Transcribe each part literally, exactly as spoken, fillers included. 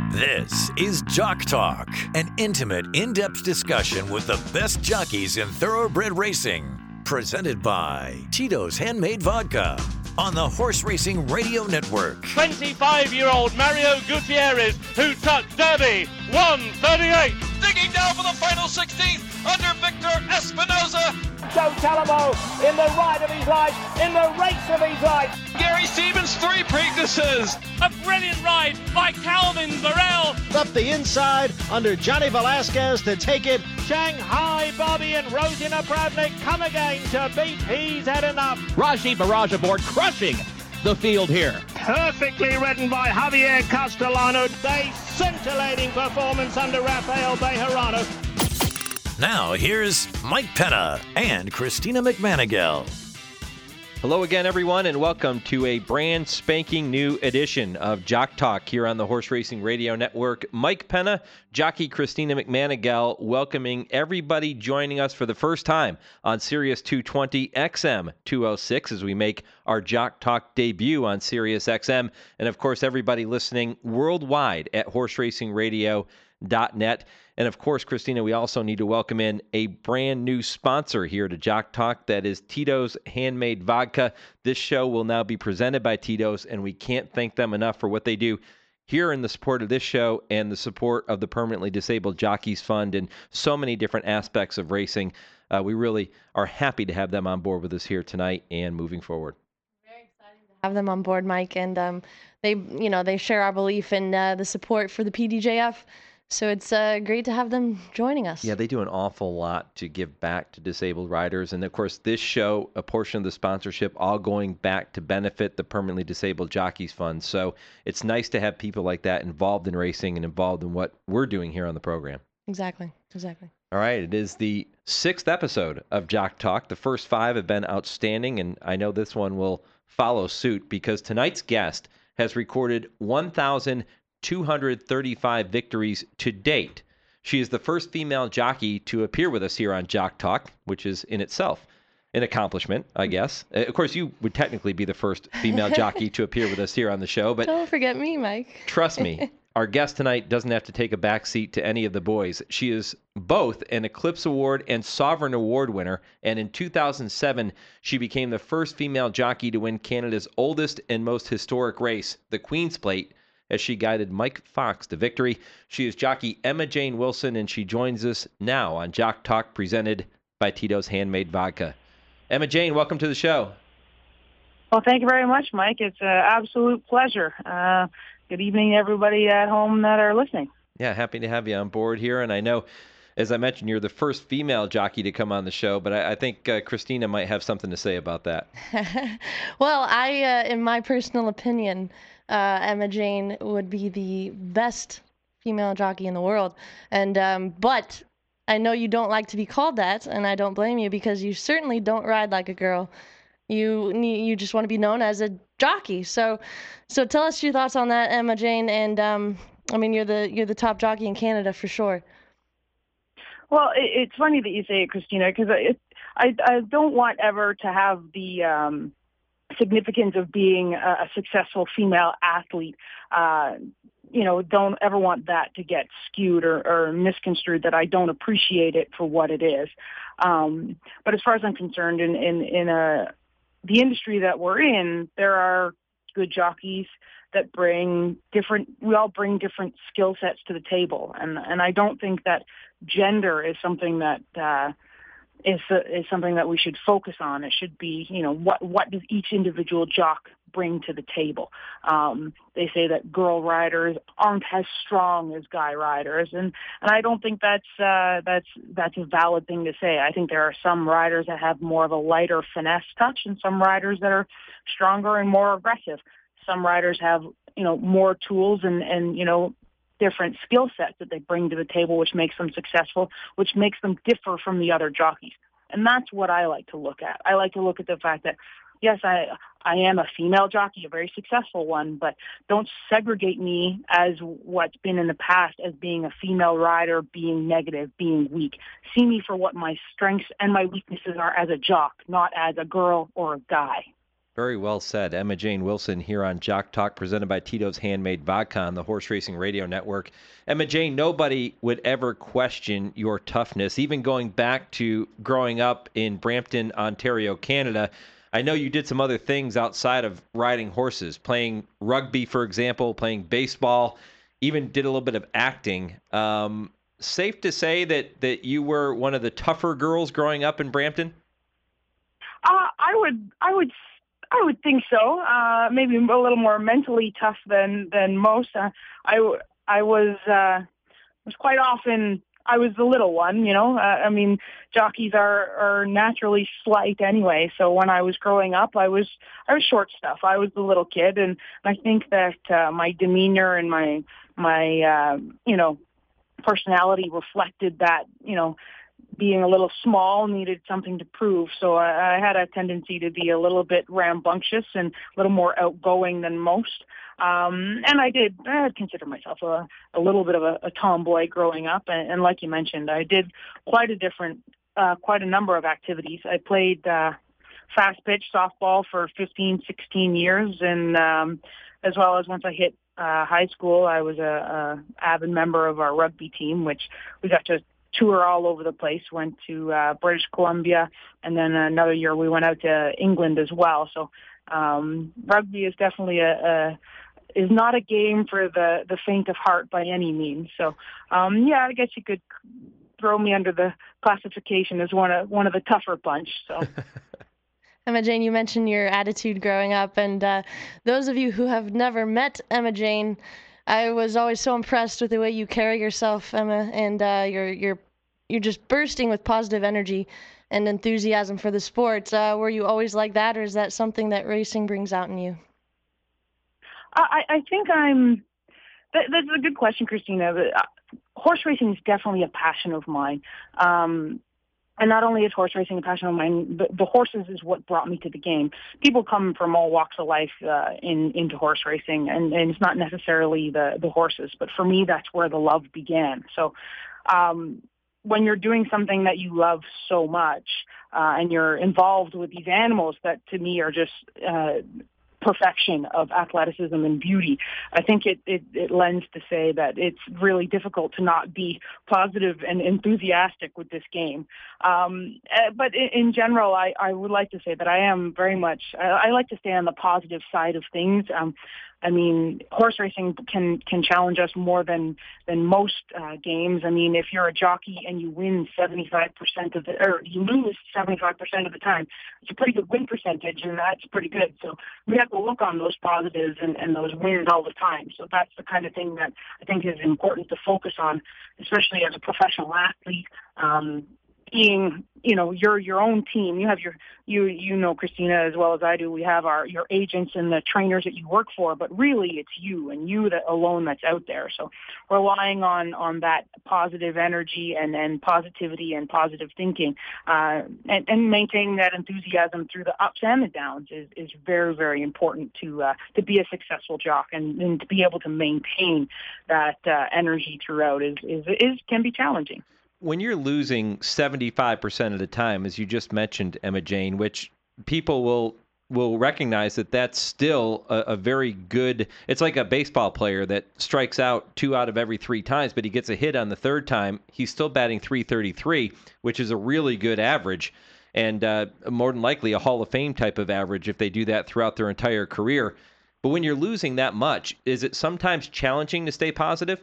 This is Jock Talk, an intimate, in-depth discussion with the best jockeys in thoroughbred racing. Presented by Tito's Handmade Vodka on the Horse Racing Radio Network. twenty-five-year-old Mario Gutierrez, who took Derby, one thirty-eight. Digging down for the final sixteenth under Victor Espinoza. Joe Talamo in the ride of his life, in the race of his life. Gary Stevens, three Preaknesses. A brilliant ride by Calvin Burrell. Up the inside under Johnny Velasquez to take it. Shanghai Bobby and Rosie Napravnik come again to beat He's Had Enough. Raji Barrage aboard, crushing the field here. Perfectly ridden by Javier Castellano. A scintillating performance under Rafael Bejarano. Now here's Mike Penna and Christina McManigal. Hello again, everyone, and welcome to a brand spanking new edition of Jock Talk here on the Horse Racing Radio Network. Mike Penna, jockey Christina McManigal, welcoming everybody joining us for the first time on Sirius two twenty X M two oh six as we make our Jock Talk debut on Sirius X M, and of course everybody listening worldwide at horse racing radio dot net. And of course, Christina, we also need to welcome in a brand new sponsor here to Jock Talk. That is Tito's Handmade Vodka. This show will now be presented by Tito's, and we can't thank them enough for what they do here in the support of this show and the support of the Permanently Disabled Jockeys Fund and so many different aspects of racing. Uh, we really are happy to have them on board with us here tonight and moving forward. Very exciting to have them on board, Mike, and um, they, you know, they share our belief in uh, the support for the P D J F. So it's uh, great to have them joining us. Yeah, they do an awful lot to give back to disabled riders. And, of course, this show, a portion of the sponsorship, all going back to benefit the Permanently Disabled Jockeys Fund. So it's nice to have people like that involved in racing and involved in what we're doing here on the program. Exactly, exactly. All right, it is the sixth episode of Jock Talk. The first five have been outstanding, and I know this one will follow suit because tonight's guest has recorded one thousand two hundred thirty-five victories to date. She is the first female jockey to appear with us here on Jock Talk, which is in itself an accomplishment, I guess. Uh, of course, you would technically be the first female jockey to appear with us here on the show, but don't forget me, Mike. Trust me, our guest tonight doesn't have to take a back seat to any of the boys. She is both an Eclipse Award and Sovereign Award winner, and in two thousand seven, she became the first female jockey to win Canada's oldest and most historic race, the Queen's Plate, as she guided Mike Fox to victory. She is jockey Emma Jane Wilson, and she joins us now on Jock Talk, presented by Tito's Handmade Vodka. Emma Jane, welcome to the show. Well, thank you very much, Mike. It's an absolute pleasure. Uh, good evening, everybody at home that are listening. Yeah, happy to have you on board here. And I know, as I mentioned, you're the first female jockey to come on the show, but I, I think uh, Christina might have something to say about that. Well, I, uh, in my personal opinion, Uh, Emma Jane would be the best female jockey in the world. And um, but I know you don't like to be called that, and I don't blame you because you certainly don't ride like a girl. You you just want to be known as a jockey. So so tell us your thoughts on that, Emma Jane. And um, I mean, you're the you're the top jockey in Canada for sure. Well, it, it's funny that you say it, Christina, because I, I I don't want ever to have the um, significance of being a, a successful female athlete. Uh, you know, don't ever want that to get skewed or, or misconstrued, that I don't appreciate it for what it is. Um, but as far as I'm concerned, in, in, in a, the industry that we're in, there are good jockeys that bring different, we all bring different skill sets to the table. And, and I don't think that gender is something that, uh, is uh, is something that we should focus on. It should be, you know, what what does each individual jock bring to the table? Um, they say that girl riders aren't as strong as guy riders, and, and I don't think that's uh, that's that's a valid thing to say. I think there are some riders that have more of a lighter finesse touch, and some riders that are stronger and more aggressive. Some riders have, you know, more tools and and you know, different skill sets that they bring to the table, which makes them successful, which makes them differ from the other jockeys. And that's what I like to look at. I like to look at the fact that, yes, I I am a female jockey, a very successful one, but don't segregate me as what's been in the past as being a female rider, being negative, being weak. See me for what my strengths and my weaknesses are as a jock, not as a girl or a guy. Very well said. Emma Jane Wilson here on Jock Talk, presented by Tito's Handmade Vodka on the Horse Racing Radio Network. Emma Jane, nobody would ever question your toughness, even going back to growing up in Brampton, Ontario, Canada. I know you did some other things outside of riding horses, playing rugby, for example, playing baseball, even did a little bit of acting. Um, safe to say that, that you were one of the tougher girls growing up in Brampton? Uh, I would, I would I would think so. Uh, maybe a little more mentally tough than than most. Uh, I I was uh, was quite often I was the little one. You know, uh, I mean, jockeys are are naturally slight anyway. So when I was growing up, I was I was short stuff. I was the little kid, and I think that uh, my demeanor and my my uh, you know personality reflected that. You know. Being a little small, needed something to prove. So I, I had a tendency to be a little bit rambunctious and a little more outgoing than most. Um, and I did I consider myself a, a little bit of a, a tomboy growing up. And, and like you mentioned, I did quite a different, uh, quite a number of activities. I played uh, fast pitch softball for fifteen, sixteen years. And um, as well as once I hit uh, high school, I was a, a avid member of our rugby team, which we got to tour all over the place, went to uh, British Columbia, and then another year we went out to England as well. So um, rugby is definitely a, a is not a game for the, the faint of heart by any means. So um, yeah, I guess you could throw me under the classification as one of one of the tougher bunch. So. Emma Jane, you mentioned your attitude growing up, and uh, those of you who have never met Emma Jane, I was always so impressed with the way you carry yourself, Emma, and uh, you're you're you're just bursting with positive energy and enthusiasm for the sport. Uh, were you always like that, or is that something that racing brings out in you? I, I think I'm. That, that's a good question, Christina. Uh, horse racing is definitely a passion of mine. Um, And not only is horse racing a passion of mine, the, the horses is what brought me to the game. People come from all walks of life uh, in, into horse racing, and, and it's not necessarily the, the horses, but for me, that's where the love began. So um, when you're doing something that you love so much uh, and you're involved with these animals that to me are just uh, perfection of athleticism and beauty, I think it, it, it lends to say that it's really difficult to not be positive and enthusiastic with this game. Um, uh, but in, in general, I, I would like to say that I am very much, I, I like to stay on the positive side of things. Um, I mean, horse racing can, can challenge us more than, than most uh, games. I mean, if you're a jockey and you win seventy-five percent of the, or you lose seventy-five percent of the time, it's a pretty good win percentage, and that's pretty good. So we have to look on those positives and, and those wins all the time. So that's the kind of thing that I think is important to focus on, especially as a professional athlete. Um, being, you know, you're your own team. You have your, you, you know, Christina, as well as I do, we have our, your agents and the trainers that you work for, but really it's you and you that alone that's out there. So relying on, on that positive energy and, and positivity and positive thinking, uh, and, and maintaining that enthusiasm through the ups and the downs is, is very, very important to, uh, to be a successful jock, and, and to be able to maintain that, uh, energy throughout is, is, is, can be challenging. When you're losing seventy-five percent of the time, as you just mentioned, Emma Jane, which people will will recognize that that's still a, a very good, it's like a baseball player that strikes out two out of every three times, but he gets a hit on the third time. He's still batting three thirty-three, which is a really good average, and uh, more than likely a Hall of Fame type of average if they do that throughout their entire career. But when you're losing that much, is it sometimes challenging to stay positive?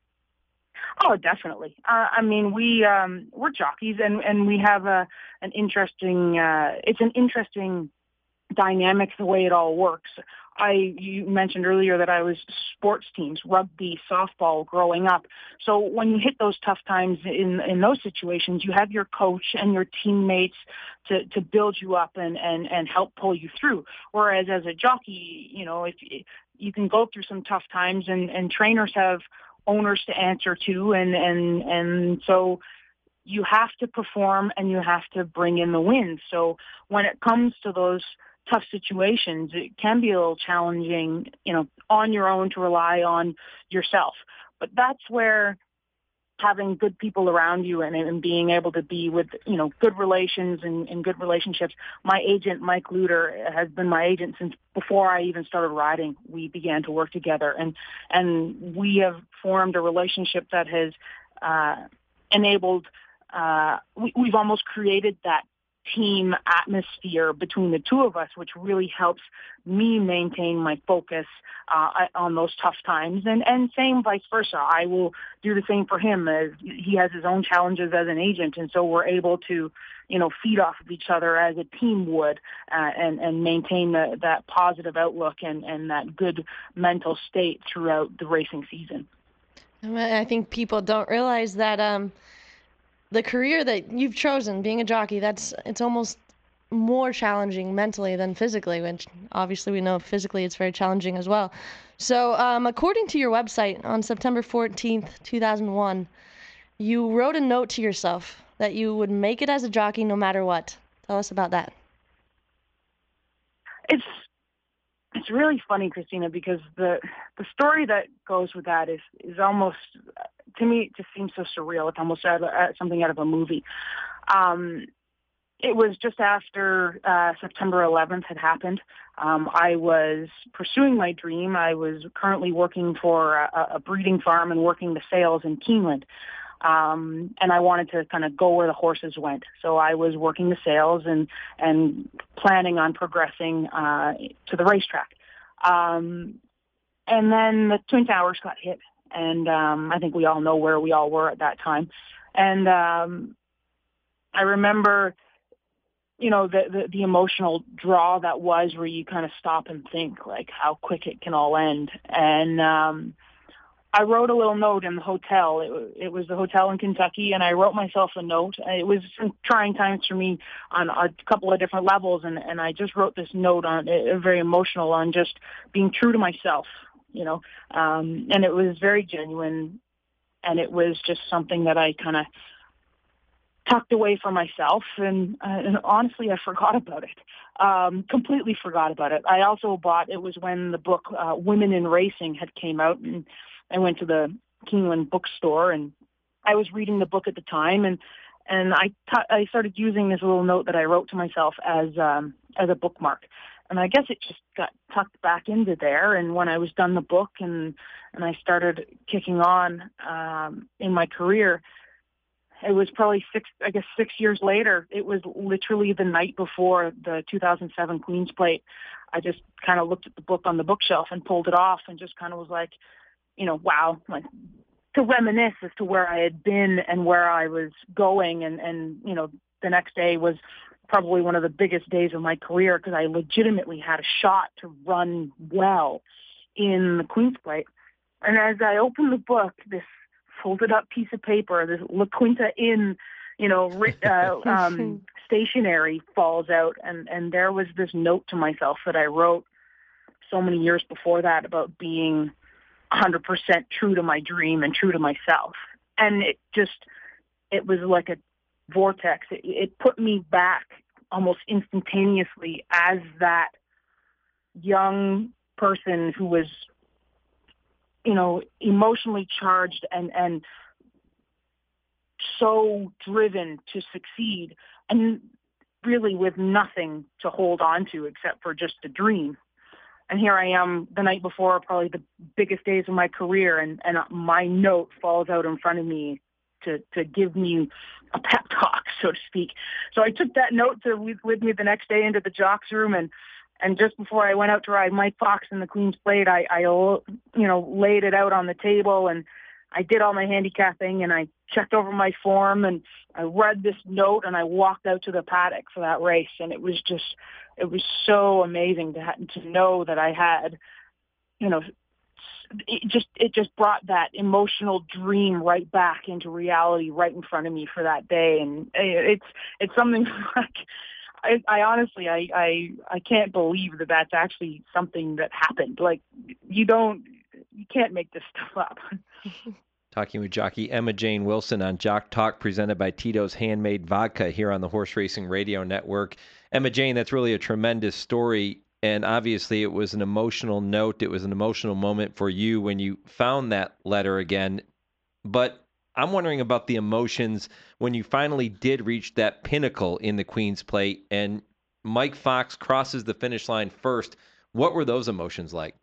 Oh, definitely. Uh, I mean, we um, we're jockeys, and, and we have a an interesting. Uh, it's an interesting dynamic the way it all works. I you mentioned earlier that I was sports teams, rugby, softball, growing up. So when you hit those tough times in in those situations, you have your coach and your teammates to to build you up and and and help pull you through. Whereas as a jockey, you know, if you can go through some tough times, and and trainers have owners to answer to, and, and, and so you have to perform and you have to bring in the wins. So when it comes to those tough situations, it can be a little challenging, you know, on your own to rely on yourself. But that's where having good people around you and, and being able to be with, you know, good relations and, and good relationships. My agent, Mike Luter, has been my agent since before I even started riding. We began to work together, and and we have formed a relationship that has uh, enabled, uh, we, we've almost created that team atmosphere between the two of us, which really helps me maintain my focus uh, on those tough times, and and same vice versa. I will do the same for him, as he has his own challenges as an agent, and so we're able to, you know, feed off of each other as a team would, uh, and and maintain the, that positive outlook and and that good mental state throughout the racing season. I think people don't realize that um the career that you've chosen, being a jockey, that's it's almost more challenging mentally than physically, which obviously we know physically it's very challenging as well. So um, according to your website, on September fourteenth, two thousand one, you wrote a note to yourself that you would make it as a jockey no matter what. Tell us about that. It's it's really funny, Christina, because the the story that goes with that is is almost, to me, it just seems so surreal. It's almost out of, uh, something out of a movie. Um, it was just after uh, September eleventh had happened. Um, I was pursuing my dream. I was currently working for a, a breeding farm and working the sales in Keeneland. Um, and I wanted to kind of go where the horses went. So I was working the sales and, and planning on progressing uh, to the racetrack. Um, and then the Twin Towers got hit. And um, I think we all know where we all were at that time. And um, I remember, you know, the, the, the emotional draw that was, where you kind of stop and think, like, how quick it can all end. And um, I wrote a little note in the hotel. It, it was the hotel in Kentucky, and I wrote myself a note. It was some trying times for me on a couple of different levels, and, and I just wrote this note on it, very emotional, on just being true to myself. You know, um, and it was very genuine, and it was just something that I kind of tucked away from myself, and, uh, and honestly, I forgot about it, um, completely forgot about it. I also bought, it was when the book uh, Women in Racing had came out, and I went to the Keeneland bookstore, and I was reading the book at the time, and and I, t- I started using this little note that I wrote to myself as um, as a bookmark. And I guess it just got tucked back into there. And when I was done the book and, and I started kicking on um, in my career, it was probably six, I guess six years later. It was literally the night before the two thousand seven Queen's Plate. I just kind of looked at the book on the bookshelf and pulled it off and just kind of was like, you know, wow, like to reminisce as to where I had been and where I was going. And, and you know, the next day was probably one of the biggest days of my career, because I legitimately had a shot to run well in the Queen's Plate. And as I opened the book, this folded up piece of paper, this La Quinta Inn, you know, uh, um, stationery falls out. And, and there was this note to myself that I wrote so many years before that about being one hundred percent true to my dream and true to myself. And it just, it was like a vortex. It, it put me back almost instantaneously as that young person who was, you know, emotionally charged and, and so driven to succeed, and really with nothing to hold on to except for just a dream. And here I am the night before probably the biggest days of my career, and, and my note falls out in front of me to, to give me a pep talk, so to speak. So I took that note to, with, with me the next day into the jocks room, and, and just before I went out to ride Mike Fox in the Queen's Plate, I, I, you know, laid it out on the table, and I did all my handicapping, and I checked over my form, and I read this note, and I walked out to the paddock for that race. And it was just, it was so amazing to ha- to know that I had, you know, it just it just brought that emotional dream right back into reality right in front of me for that day. And it's it's something like, I, I honestly I, I I can't believe that that's actually something that happened. Like, you don't you can't make this stuff up. Talking with jockey Emma Jane Wilson on Jock Talk, presented by Tito's Handmade Vodka here on the Horse Racing Radio Network. Emma Jane, that's really a tremendous story. And obviously it was an emotional note. It was an emotional moment for you when you found that letter again. But I'm wondering about the emotions when you finally did reach that pinnacle in the Queen's Plate and Mike Fox crosses the finish line first. What were those emotions like?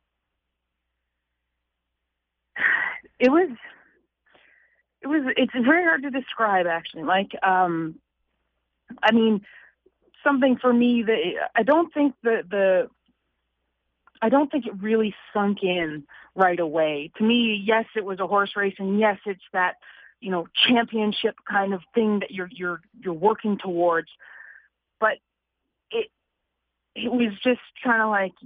It was, it was, it's very hard to describe, actually. Like, um, I mean, something for me that I don't think the, the, I don't think it really sunk in right away. To me, yes, it was a horse race, and yes, it's that, you know, championship kind of thing that you're, you're, you're working towards. But it, it was just kind of like,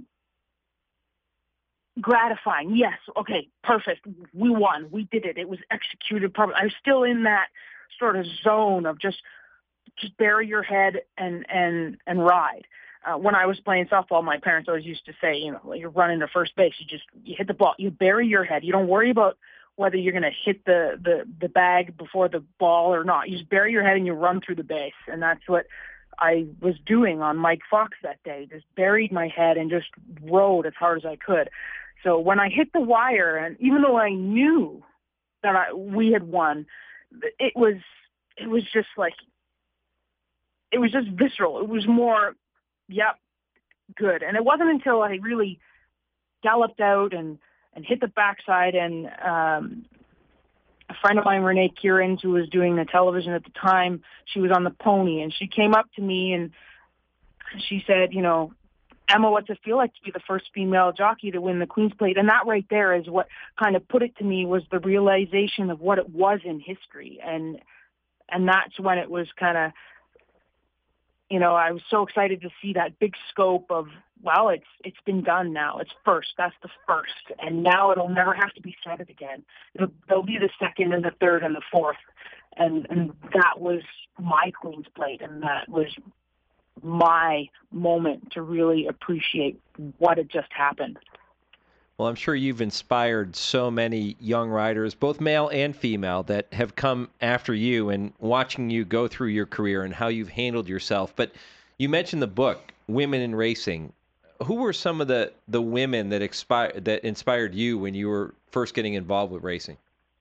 gratifying. Yes. Okay. Perfect. We won. We did it. It was executed properly. I was still in that sort of zone of just, just bury your head and, and, and ride. Uh, when I was playing softball, my parents always used to say, you know, you're running to first base. You just, you hit the ball, you bury your head. You don't worry about whether you're going to hit the, the, the bag before the ball or not. You just bury your head and you run through the base. And that's what I was doing on Mike Fox that day. Just buried my head and just rode as hard as I could. So when I hit the wire, and even though I knew that I, we had won, it was it was just like, it was just visceral. It was more, yep, good. And it wasn't until I really galloped out and, and hit the backside, and um, a friend of mine, Renee Kierans, who was doing the television at the time, she was on the pony, and she came up to me and she said, you know, Emma, what's it feel like to be the first female jockey to win the Queen's Plate? And that right there is what kind of put it to me, was the realization of what it was in history. And and that's when it was kind of, you know, I was so excited to see that big scope of, well, it's it's been done now. It's first. That's the first. And now it'll never have to be said it again. It'll, there'll be the second and the third and the fourth. And, and that was my Queen's Plate. And that was my moment to really appreciate what had just happened. Well, I'm sure you've inspired so many young riders, both male and female, that have come after you, and watching you go through your career and how you've handled yourself. But you mentioned the book, Women in Racing. Who were some of the, the women that, expi- that inspired you when you were first getting involved with racing?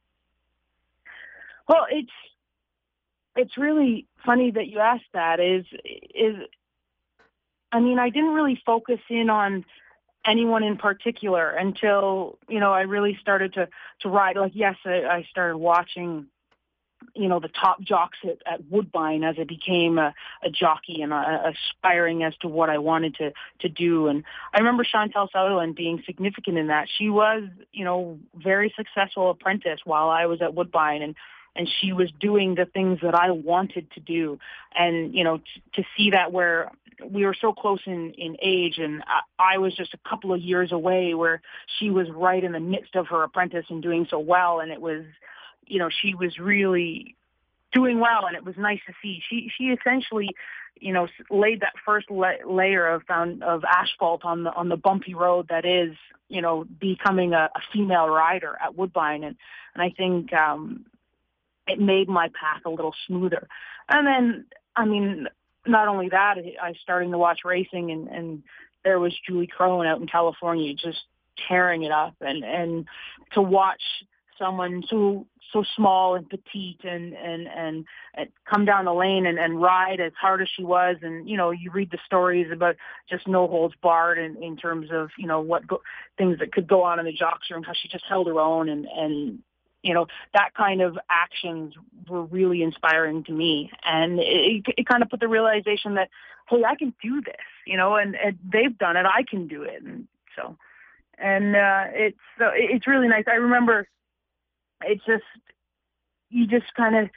Well, it's it's really funny that you asked that. Is is I mean, I didn't really focus in on anyone in particular until, you know, I really started to, to ride. Like, yes, I, I started watching, you know, the top jocks at, at Woodbine as I became a, a jockey and uh, aspiring as to what I wanted to, to do. And I remember Chantal Sutherland being significant in that. She was, you know, very successful apprentice while I was at Woodbine, and and she was doing the things that I wanted to do. And, you know, t- to see that where we were so close in, in age, and I, I was just a couple of years away, where she was right in the midst of her apprentice and doing so well. And it was, you know, she was really doing well, and it was nice to see. She she essentially, you know, laid that first la- layer of found, of asphalt on the on the bumpy road that is, you know, becoming a, a female rider at Woodbine. And, and I think um, it made my path a little smoother. And then, I mean, not only that, I was starting to watch racing, and, and there was Julie Crone out in California just tearing it up. And, and to watch someone so so small and petite and, and, and, and come down the lane and, and ride as hard as she was. And, you know, you read the stories about just no holds barred in, in terms of, you know, what go, things that could go on in the jocks room, how she just held her own. And, and you know, that kind of actions were really inspiring to me. And it, it kind of put the realization that, hey, I can do this, you know, and, and they've done it. I can do it. And so, and uh, it's, uh, it's really nice. I remember it's just, you just kind of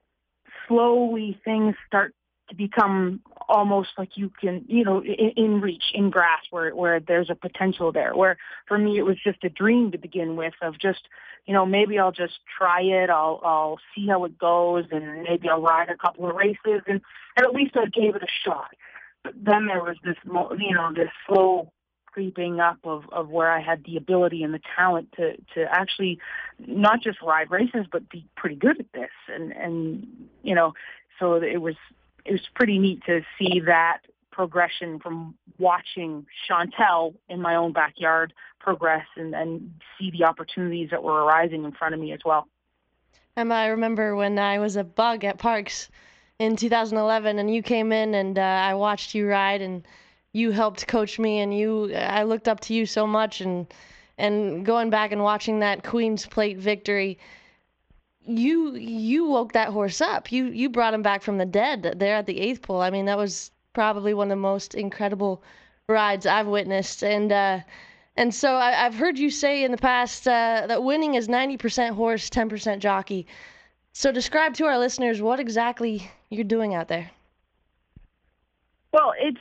slowly things start to become almost like you can, you know, in, in reach, in grasp, where, where there's a potential there. Where for me, it was just a dream to begin with of just, you know, maybe I'll just try it. I'll, I'll see how it goes, and maybe I'll ride a couple of races, and, and at least I gave it a shot. But then there was this, you know, this slow creeping up of, of where I had the ability and the talent to, to actually not just ride races, but be pretty good at this. And, and, you know, so it was, it was pretty neat to see that progression from watching Chantal in my own backyard progress, and, and see the opportunities that were arising in front of me as well. Um, I remember when I was a bug at Parks in two thousand eleven, and you came in, and uh, I watched you ride, and you helped coach me, and you I looked up to you so much, and and going back and watching that Queen's Plate victory, you you woke that horse up. You you brought him back from the dead there at the eighth pole. I mean, that was probably one of the most incredible rides I've witnessed, and uh, and so I, I've heard you say in the past uh, that winning is ninety percent horse, ten percent jockey. So describe to our listeners what exactly you're doing out there. Well, it's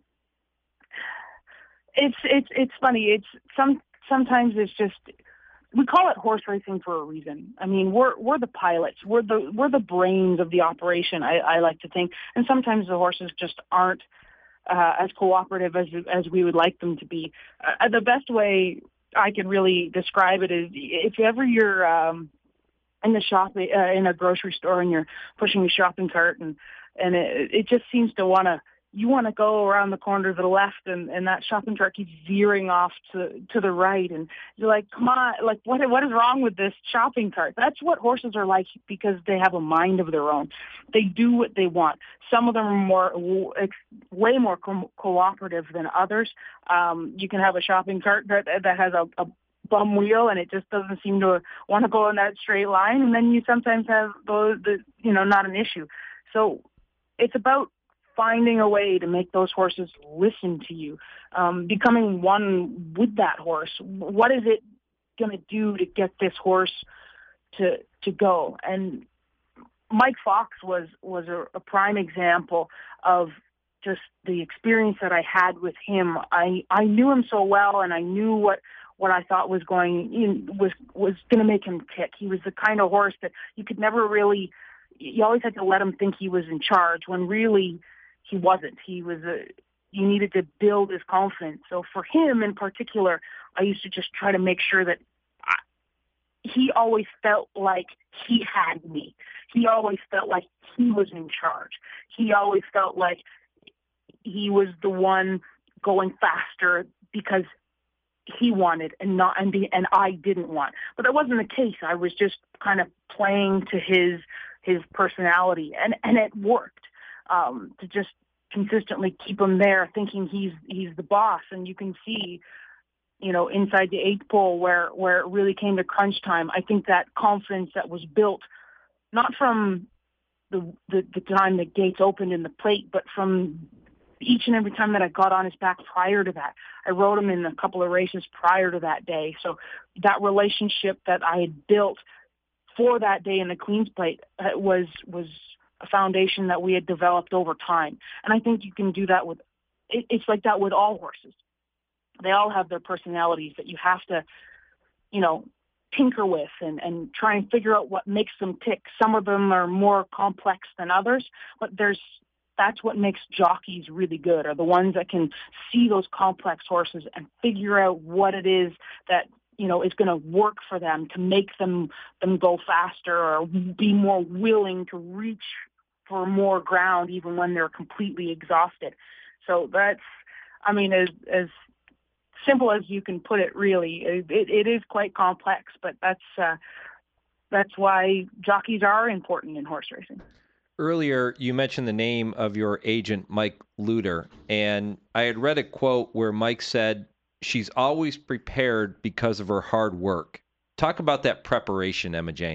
it's it's it's funny. It's some sometimes it's just we call it horse racing for a reason. I mean, we're we're the pilots. We're the we're the brains of the operation. I, I like to think, and sometimes the horses just aren't uh, as cooperative as as we would like them to be. Uh, the best way I could really describe it is if ever you're um, in the shop uh, in a grocery store and you're pushing a shopping cart and and it, it just seems to want to you want to go around the corner to the left and, and that shopping cart keeps veering off to to the right and you're like, come on, like what what is wrong with this shopping cart? That's what horses are like because they have a mind of their own. They do what they want. Some of them are more way more co- cooperative than others. Um, you can have a shopping cart that that has a, a bum wheel and it just doesn't seem to want to go in that straight line, and then you sometimes have those the you know not an issue. So it's about finding a way to make those horses listen to you, um, becoming one with that horse. What is it going to do to get this horse to to go? And Mike Fox was was a, a prime example of just the experience that I had with him. I, I knew him so well, and I knew what, what I thought was going you know, was was going to make him tick. He was the kind of horse that you could never really. You always had to let him think he was in charge when really he wasn't. He was a. You needed to build his confidence. So for him in particular, I used to just try to make sure that I, he always felt like he had me. He always felt like he was in charge. He always felt like he was the one going faster because he wanted and not and, the, and I didn't want. But that wasn't the case. I was just kind of playing to his his personality, and, and it worked um, to just consistently keep him there, thinking he's he's the boss. And you can see, you know, inside the eighth pole where where it really came to crunch time. I think that confidence that was built not from the the, the time the gates opened in the plate, but from each and every time that I got on his back prior to that. I rode him in a couple of races prior to that day. So that relationship that I had built for that day in the Queen's Plate uh, was was a foundation that we had developed over time. And I think you can do that with, it, it's like that with all horses. They all have their personalities that you have to, you know, tinker with and, and try and figure out what makes them tick. Some of them are more complex than others, but there's that's what makes jockeys really good, are the ones that can see those complex horses and figure out what it is that, you know, is going to work for them to make them them go faster or be more willing to reach for more ground even when they're completely exhausted. So that's, I mean, as as simple as you can put it, really. It, it is quite complex, but that's uh, that's why jockeys are important in horse racing. Earlier, you mentioned the name of your agent, Mike Lueder, and I had read a quote where Mike said, "She's always prepared because of her hard work." Talk about that preparation, Emma Jane.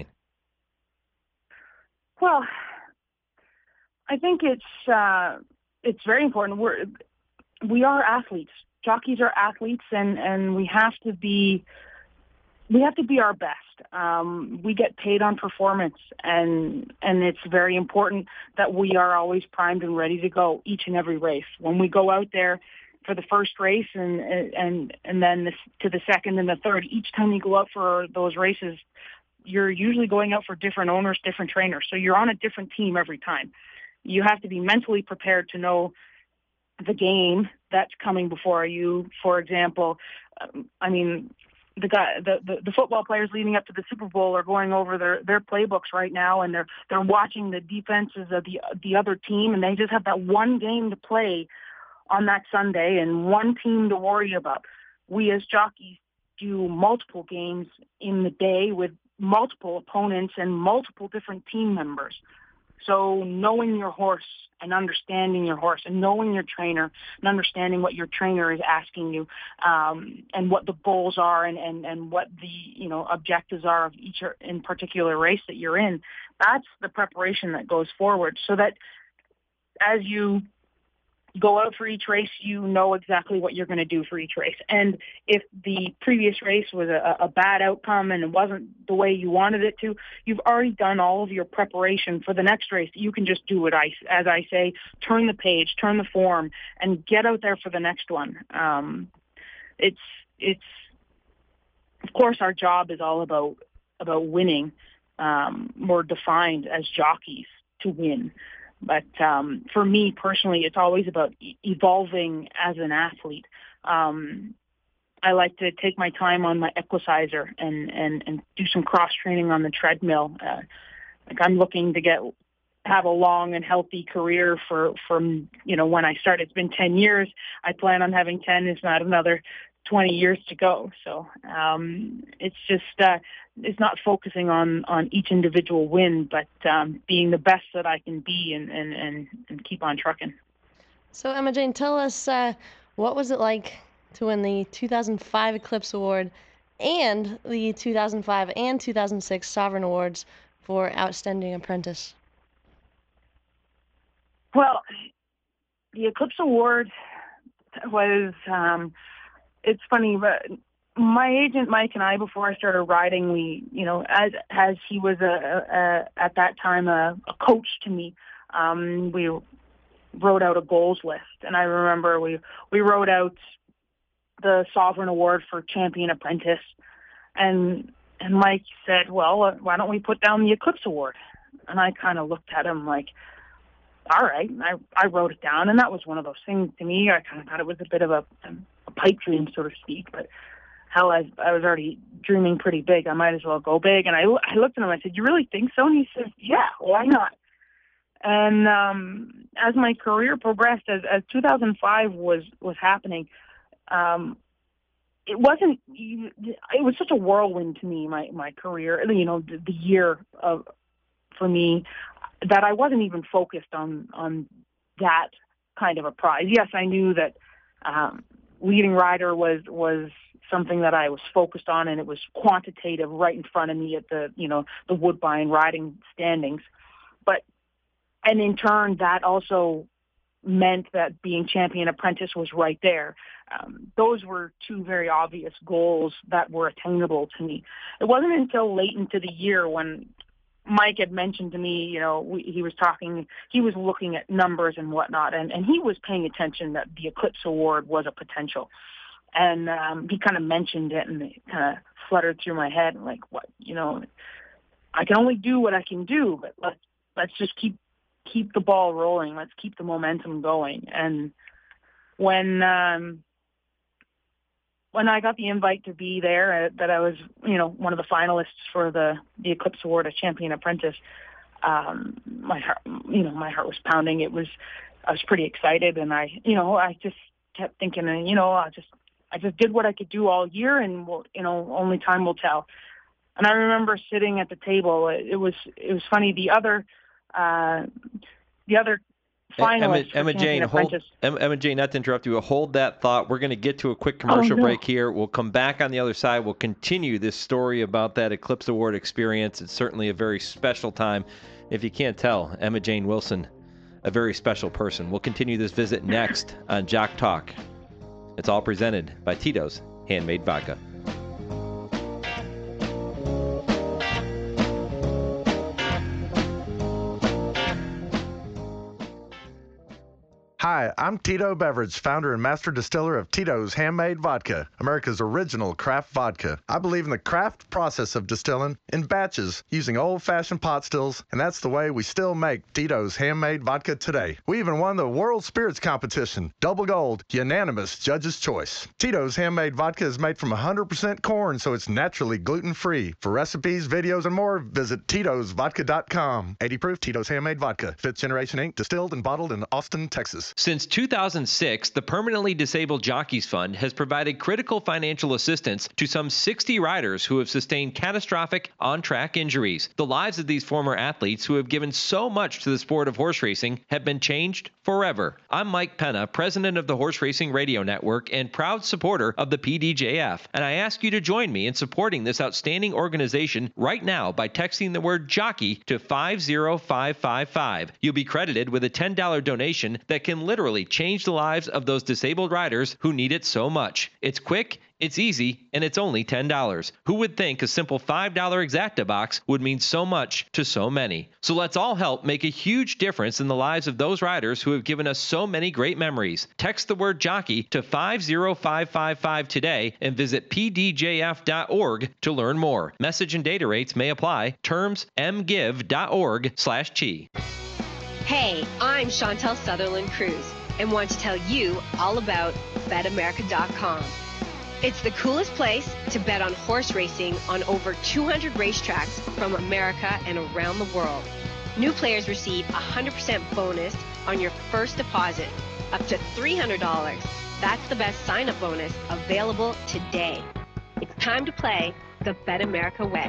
Well, I think it's uh, it's very important. We're we are athletes. Jockeys are athletes, and, and we have to be we have to be our best. Um, we get paid on performance, and and it's very important that we are always primed and ready to go each and every race. When we go out there for the first race, and and and then this, to the second and the third, each time you go out for those races, you're usually going out for different owners, different trainers. So you're on a different team every time. You have to be mentally prepared to know the game that's coming before you. For example, um, I mean, the guy, the, the the football players leading up to the Super Bowl are going over their, their playbooks right now, and they're they're watching the defenses of the the other team, and they just have that one game to play on that Sunday and one team to worry about. We as jockeys do multiple games in the day with multiple opponents and multiple different team members. So knowing your horse and understanding your horse and knowing your trainer and understanding what your trainer is asking you, um, and what the goals are and, and, and what the, you know, objectives are of each in particular race that you're in, that's the preparation that goes forward, so that as you go out for each race, you know exactly what you're going to do for each race. And if the previous race was a, a bad outcome and it wasn't the way you wanted it to, you've already done all of your preparation for the next race. You can just do it, I, as I say, turn the page, turn the form, and get out there for the next one. Um, it's, it's, of course, our job is all about, about winning. Um, we're defined as jockeys to win. But um, for me personally, it's always about e- evolving as an athlete. Um, I like to take my time on my equicizer and, and, and do some cross training on the treadmill. Uh, like I'm looking to get have a long and healthy career for from you know when I started. It's been ten years. I plan on having ten, if not another twenty years to go. So um, it's just uh, it's not focusing on, on each individual win, but um, being the best that I can be and, and, and, and keep on trucking. So Emma Jane, tell us uh, what was it like to win the two thousand five Eclipse Award and the two thousand five and two thousand six Sovereign Awards for Outstanding Apprentice? Well, the Eclipse Award was, um, it's funny, but my agent Mike and I, before I started riding, we, you know, as as he was a, a at that time a, a coach to me, um, we wrote out a goals list, and I remember we we wrote out the Sovereign Award for Champion Apprentice, and and Mike said, well, why don't we put down the Eclipse Award? And I kind of looked at him like, all right. And I I wrote it down, and that was one of those things to me. I kind of thought it was a bit of a, a pipe dream, so to speak, but. Hell, I, I was already dreaming pretty big. I might as well go big. And I, I looked at him. I said, "You really think so?" And he said, "Yeah, why not?" And um, as my career progressed, as, as two thousand five was was happening, um, it wasn't. It was such a whirlwind to me. My my career, you know, the, the year of for me, that I wasn't even focused on on that kind of a prize. Yes, I knew that um, leading rider was was. something that I was focused on, and it was quantitative right in front of me at the, you know, the Woodbine riding standings. But, and in turn, that also meant that being Champion Apprentice was right there. Um, those were two very obvious goals that were attainable to me. It wasn't until late into the year when Mike had mentioned to me, you know, we, he was talking, he was looking at numbers and whatnot, and, and he was paying attention that the Eclipse Award was a potential. And um, he kind of mentioned it, and it kind of fluttered through my head, like, what, you know, I can only do what I can do, but let's let's just keep keep the ball rolling. Let's keep the momentum going. And when um, when I got the invite to be there, uh, that I was, you know, one of the finalists for the the Eclipse Award as Champion Apprentice, um, my heart, you know, my heart was pounding. It was, I was pretty excited, and I, you know, I just kept thinking, you know, I just. I just did what I could do all year, and we'll, you know, only time will tell. And I remember sitting at the table. It, it was it was funny. The other uh, the other finalist, Emma, Emma Jane, hold, Emma, Emma Jane, not to interrupt you, hold that thought. We're going to get to a quick commercial oh, no. break here. We'll come back on the other side. We'll continue this story about that Eclipse Award experience. It's certainly a very special time. If you can't tell, Emma Jane Wilson, a very special person. We'll continue this visit next on Jock Talk. It's all presented by Tito's Handmade Vodka. Hi, I'm Tito Beverage, founder and master distiller of Tito's Handmade Vodka, America's original craft vodka. I believe in the craft process of distilling in batches using old-fashioned pot stills, and that's the way we still make Tito's Handmade Vodka today. We even won the World Spirits Competition, double gold, unanimous judge's choice. Tito's Handmade Vodka is made from one hundred percent corn, so it's naturally gluten-free. For recipes, videos, and more, visit Titos Vodka dot com. eighty proof Tito's Handmade Vodka, fifth Generation Incorporated, distilled and bottled in Austin, Texas. Since two thousand six, the Permanently Disabled Jockeys Fund has provided critical financial assistance to some sixty riders who have sustained catastrophic on-track injuries. The lives of these former athletes who have given so much to the sport of horse racing have been changed forever. I'm Mike Penna, president of the Horse Racing Radio Network and proud supporter of the P D J F, and I ask you to join me in supporting this outstanding organization right now by texting the word jockey to five zero five five five. You'll be credited with a ten dollars donation that can literally change the lives of those disabled riders who need it so much. It's quick, it's easy, and it's only ten dollars. Who would think a simple five dollars Exacta box would mean so much to so many? So let's all help make a huge difference in the lives of those riders who have given us so many great memories. Text the word jockey to five zero five five five today and visit p d j f dot org to learn more. Message and data rates may apply. Terms m give dot org slash chi. Hey, I'm Chantel Sutherland Cruz and want to tell you all about bet america dot com. It's the coolest place to bet on horse racing on over two hundred racetracks from America and around the world. New players receive a one hundred percent bonus on your first deposit, up to three hundred dollars. That's the best sign-up bonus available today. It's time to play the Bet America way.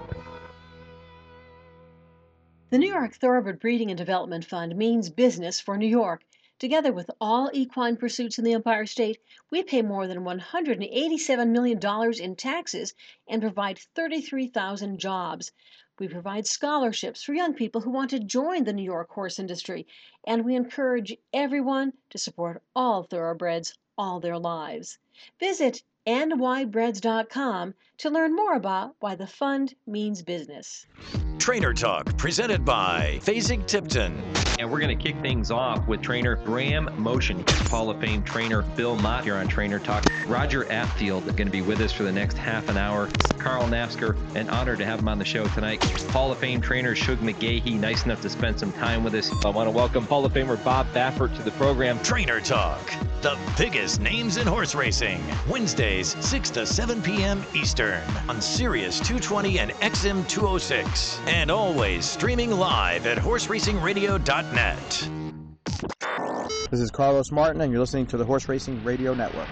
The New York Thoroughbred Breeding and Development Fund means business for New York. Together with all equine pursuits in the Empire State, we pay more than one hundred eighty-seven million dollars in taxes and provide thirty-three thousand jobs. We provide scholarships for young people who want to join the New York horse industry, and we encourage everyone to support all thoroughbreds all their lives. Visit N Y breds dot com to learn more about why the fund means business. Trainer Talk, presented by Fasig-Tipton. And we're going to kick things off with trainer Graham Motion, Hall of Fame trainer Bill Mott here on Trainer Talk. Roger Apfield is going to be with us for the next half an hour. Carl Nasker, an honor to have him on the show tonight. Hall of Fame trainer Shug McGahee, nice enough to spend some time with us. I want to welcome Hall of Famer Bob Baffert to the program. Trainer Talk, the biggest names in horse racing. Wednesdays, six to seven p.m. Eastern on Sirius two twenty and X M two oh six. And always streaming live at horse racing radio dot net. This is Carlos Martin, and you're listening to the Horse Racing Radio Network.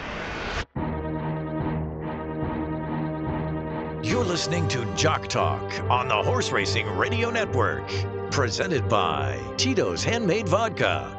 You're listening to Jock Talk on the Horse Racing Radio Network. Presented by Tito's Handmade Vodka.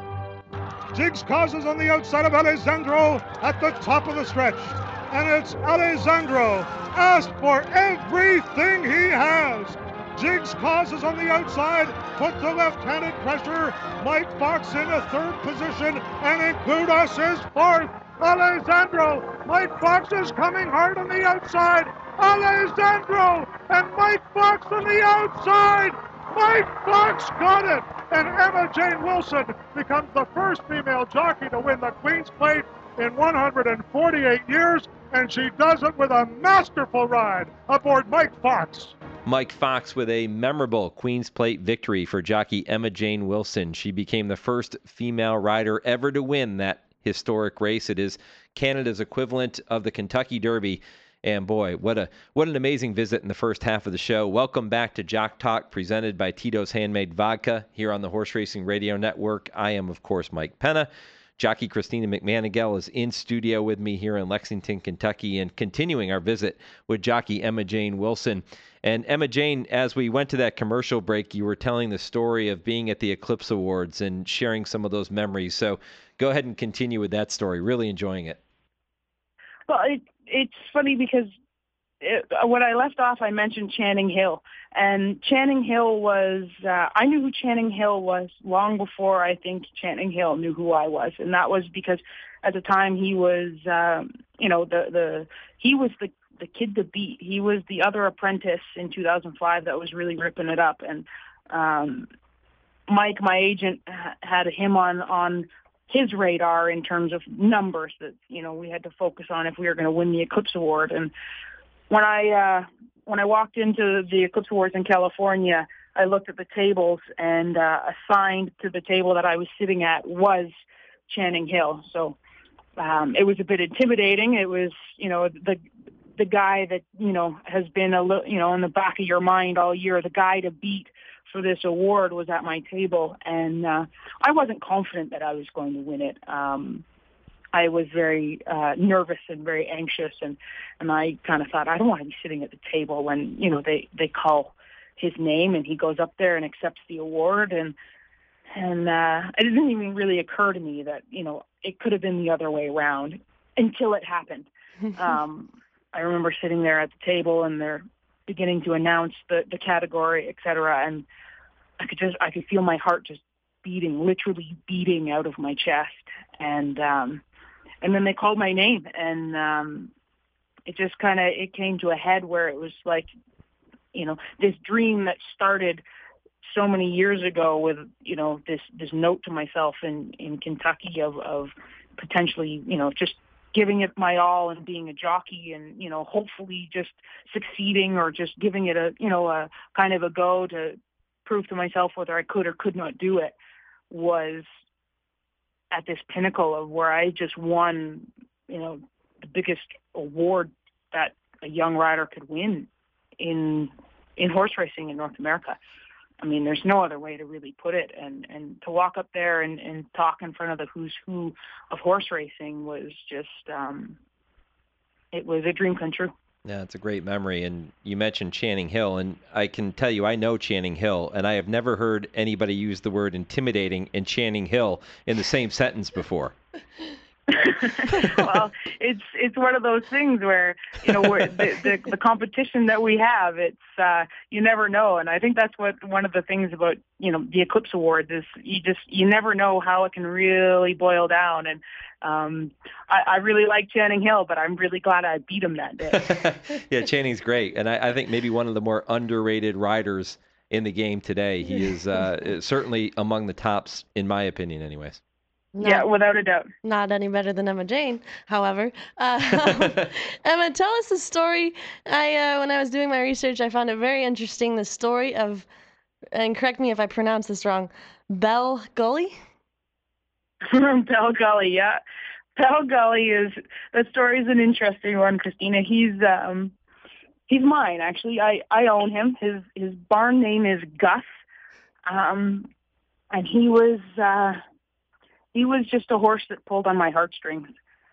Jigs causes on the outside of Alessandro at the top of the stretch. And it's Alessandro asked for everything he has. Jigs causes on the outside, put the left-handed pressure. Mike Fox in a third position, and Includas is fourth. Alessandro, Mike Fox is coming hard on the outside. Alessandro and Mike Fox on the outside. Mike Fox got it, and Emma Jane Wilson becomes the first female jockey to win the Queen's Plate in one hundred forty-eight years, and she does it with a masterful ride aboard Mike Fox. Mike Fox with a memorable Queen's Plate victory for jockey Emma Jane Wilson. She became the first female rider ever to win that historic race. It is Canada's equivalent of the Kentucky Derby. And boy, what a what an amazing visit in the first half of the show. Welcome back to Jock Talk, presented by Tito's Handmade Vodka here on the Horse Racing Radio Network. I am, of course, Mike Penna. Jockey Christina McManigal is in studio with me here in Lexington, Kentucky, and continuing our visit with jockey Emma Jane Wilson. And Emma Jane, as we went to that commercial break, you were telling the story of being at the Eclipse Awards and sharing some of those memories. So go ahead and continue with that story. Really enjoying it. Well, it, it's funny because it, when I left off, I mentioned Channing Hill. And Channing Hill was, uh, I knew who Channing Hill was long before I think Channing Hill knew who I was. And that was because at the time he was, um, you know, the, the, he was the, the kid to beat. He was the other apprentice in two thousand five that was really ripping it up. And um, Mike, my agent, had him on, on his radar in terms of numbers that, you know, we had to focus on if we were going to win the Eclipse Award. And when I, uh, when I walked into the Eclipse Awards in California, I looked at the tables, and uh, assigned to the table that I was sitting at was Channing Hill. So um, it was a bit intimidating. It was, you know, the the guy that, you know, has been a little, you know, in the back of your mind all year, the guy to beat for this award was at my table, and uh, I wasn't confident that I was going to win it. Um, I was very uh, nervous and very anxious, and, and I kind of thought, I don't want to be sitting at the table when, you know, they, they call his name and he goes up there and accepts the award. And and uh, it didn't even really occur to me that, you know, it could have been the other way around until it happened. um, I remember sitting there at the table and they're beginning to announce the, the category, et cetera, and I could just I could feel my heart just beating, literally beating out of my chest. And um, and then they called my name, and um, it just kind of it came to a head where it was like, you know, this dream that started so many years ago with, you know, this, this note to myself in, in Kentucky of, of potentially, you know, just giving it my all and being a jockey and, you know, hopefully just succeeding or just giving it a, you know, a kind of a go to prove to myself whether I could or could not do it, was at this pinnacle of where I just won, you know, the biggest award that a young rider could win in in horse racing in North America. I mean, there's no other way to really put it. And, and to walk up there and, and talk in front of the who's who of horse racing was just, um, it was a dream come true. Yeah, it's a great memory. And you mentioned Channing Hill, and I can tell you I know Channing Hill, and I have never heard anybody use the word intimidating and Channing Hill in the same sentence before. Well, it's it's one of those things where, you know, where the, the the competition that we have, it's uh, you never know, and I think that's what one of the things about, you know, the Eclipse Awards is you just you never know how it can really boil down. And um, I, I really like Channing Hill, but I'm really glad I beat him that day. Yeah, Channing's great, and I, I think maybe one of the more underrated riders in the game today. He is uh, certainly among the tops, in my opinion, anyways. Not, yeah, without a doubt. Not any better than Emma Jane, however. Uh, Emma, tell us the story. I uh, when I was doing my research, I found it very interesting, the story of, and correct me if I pronounce this wrong, Bell Gully? Bell Gully, yeah. Bell Gully is, that story is an interesting one, Christina. He's um, he's mine, actually. I, I own him. His, his barn name is Gus, um, and he was... Uh, He was just a horse that pulled on my heartstrings.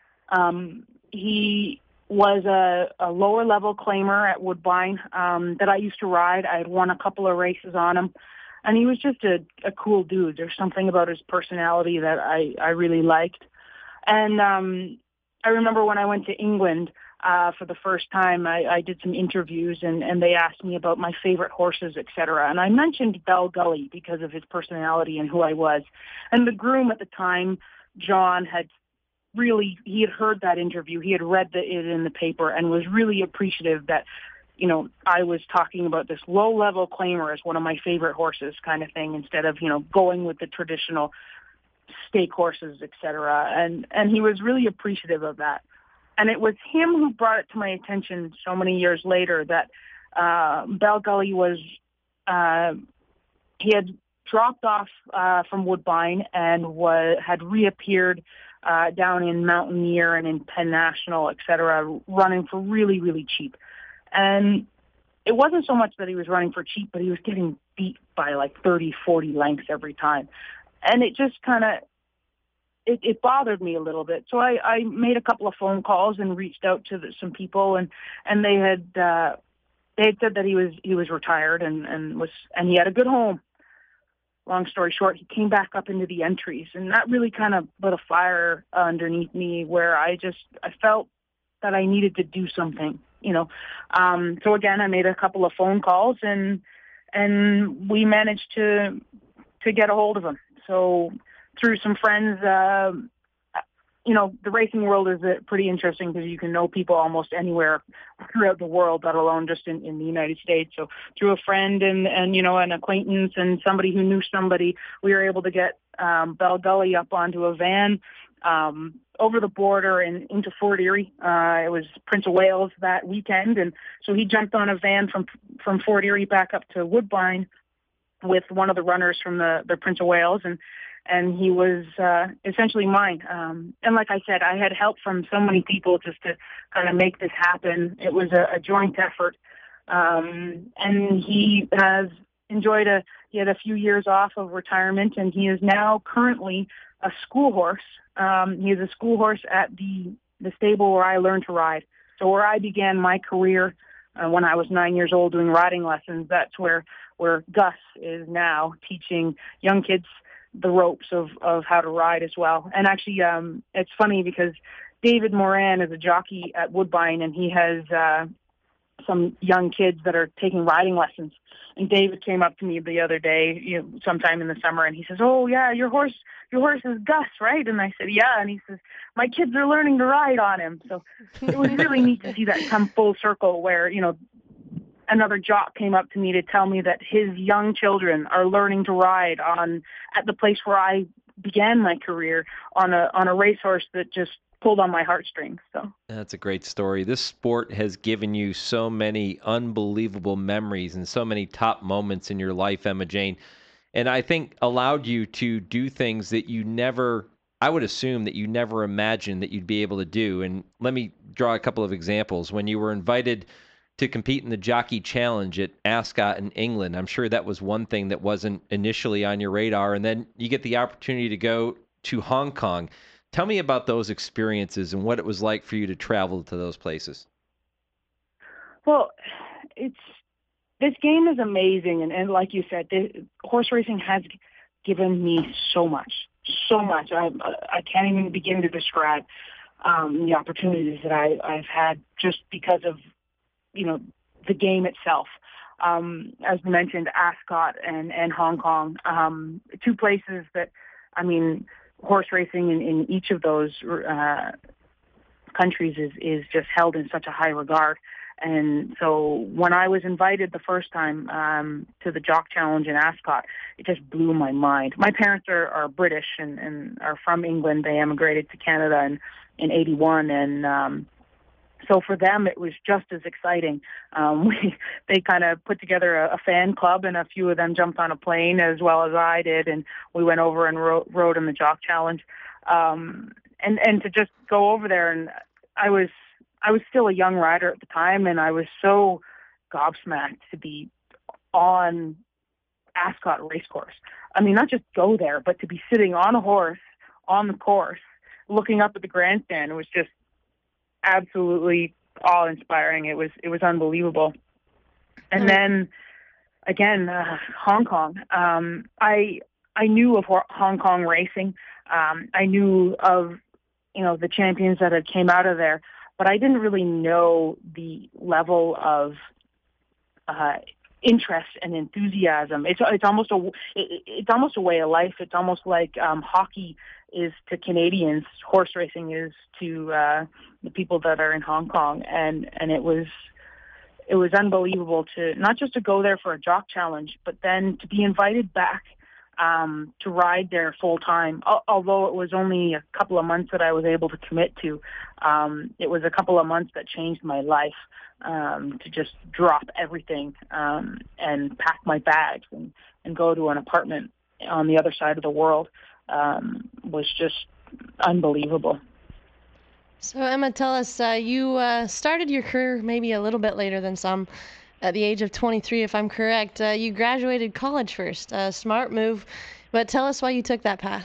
Um, he was a, a lower-level claimer at Woodbine um, that I used to ride. I had won a couple of races on him, and he was just a, a cool dude. There's something about his personality that I, I really liked. And um, I remember when I went to England uh, for the first time, I, I did some interviews, and, and they asked me about my favorite horses, et cetera. And I mentioned Bell Gully because of his personality and who I was. And the groom at the time, John, had really, he had heard that interview. He had read the, it in the paper and was really appreciative that, you know, I was talking about this low-level claimer as one of my favorite horses kind of thing, instead of, you know, going with the traditional stake horses, et cetera. And, and he was really appreciative of that. And it was him who brought it to my attention so many years later that uh, Bell Gully was, uh, he had dropped off uh, from Woodbine and was, had reappeared uh, down in Mountaineer and in Penn National, et cetera, running for really, really cheap. And it wasn't so much that he was running for cheap, but he was getting beat by like thirty, forty lengths every time. And it just kind of, It, it bothered me a little bit. So I, I made a couple of phone calls and reached out to the, some people, and, and they had uh, they had said that he was he was retired and, and was and he had a good home. Long story short, he came back up into the entries, and that really kind of lit a fire underneath me where I just I felt that I needed to do something, you know. Um, so again, I made a couple of phone calls, and and we managed to to get a hold of him. So through some friends, uh, you know, the racing world is uh, pretty interesting because you can know people almost anywhere throughout the world, let alone just in, in the United States. So through a friend and, and, you know, an acquaintance and somebody who knew somebody, we were able to get um, Bell Gully up onto a van um, over the border and into Fort Erie. Uh, it was Prince of Wales that weekend. And so he jumped on a van from, from Fort Erie back up to Woodbine with one of the runners from the, the Prince of Wales. And And he was uh, essentially mine. Um, and like I said, I had help from so many people just to kind of make this happen. It was a, a joint effort. Um, and he has enjoyed a he had a few years off of retirement, and he is now currently a school horse. Um, he is a school horse at the the stable where I learned to ride. So where I began my career uh, when I was nine years old doing riding lessons, that's where where Gus is now teaching young kids the ropes of, of how to ride as well. And actually, um, it's funny because David Moran is a jockey at Woodbine, and he has uh, some young kids that are taking riding lessons. And David came up to me the other day, you know, sometime in the summer, and he says, "Oh yeah, your horse, your horse is Gus, right?" And I said, "Yeah." And he says, "My kids are learning to ride on him." So it was really neat to see that come full circle, where, you know, another jock came up to me to tell me that his young children are learning to ride on at the place where I began my career, on a on a racehorse that just pulled on my heartstrings. So that's a great story. This sport has given you so many unbelievable memories and so many top moments in your life, Emma Jane, and I think allowed you to do things that you never, I would assume that you never imagined that you'd be able to do. And let me draw a couple of examples. When you were invited to compete in the Jockey Challenge at Ascot in England, I'm sure that was one thing that wasn't initially on your radar. And then you get the opportunity to go to Hong Kong. Tell me about those experiences and what it was like for you to travel to those places. Well, it's this game is amazing, and, and like you said, this, horse racing has given me so much, so much. I I can't even begin to describe um, the opportunities that I, I've had just because of, you know, the game itself. Um, as mentioned, Ascot and, and Hong Kong, um, two places that, I mean, horse racing in, in each of those uh, countries is, is just held in such a high regard. And so when I was invited the first time um, to the Jock Challenge in Ascot, it just blew my mind. My parents are, are British and, and are from England. They emigrated to Canada in, in eighty-one, and um, so for them, it was just as exciting. Um, we, they kind of put together a, a fan club, and a few of them jumped on a plane as well as I did, and we went over and ro- rode in the Jock Challenge. Um, and, and to just go over there, and I was I was still a young rider at the time, and I was so gobsmacked to be on Ascot Racecourse. I mean, not just go there, but to be sitting on a horse on the course, looking up at the grandstand. It was just absolutely awe-inspiring. It was it was unbelievable. And then again, uh, Hong Kong. Um, I I knew of Hong Kong racing. Um, I knew of you know the champions that had came out of there, but I didn't really know the level of uh, interest and enthusiasm. It's it's almost a it, it's almost a way of life. It's almost like um, hockey is to Canadians, horse racing is to uh, the people that are in Hong Kong, and and it was it was unbelievable to not just to go there for a Jock Challenge, but then to be invited back um, to ride there full time. Although it was only a couple of months that I was able to commit to, um, it was a couple of months that changed my life. Um, to just drop everything um, and pack my bags and, and go to an apartment on the other side of the world. Um, was just unbelievable. So Emma, tell us, uh, you uh, started your career maybe a little bit later than some, at the age of twenty-three, if I'm correct. Uh, you graduated college first, a smart move, but tell us why you took that path.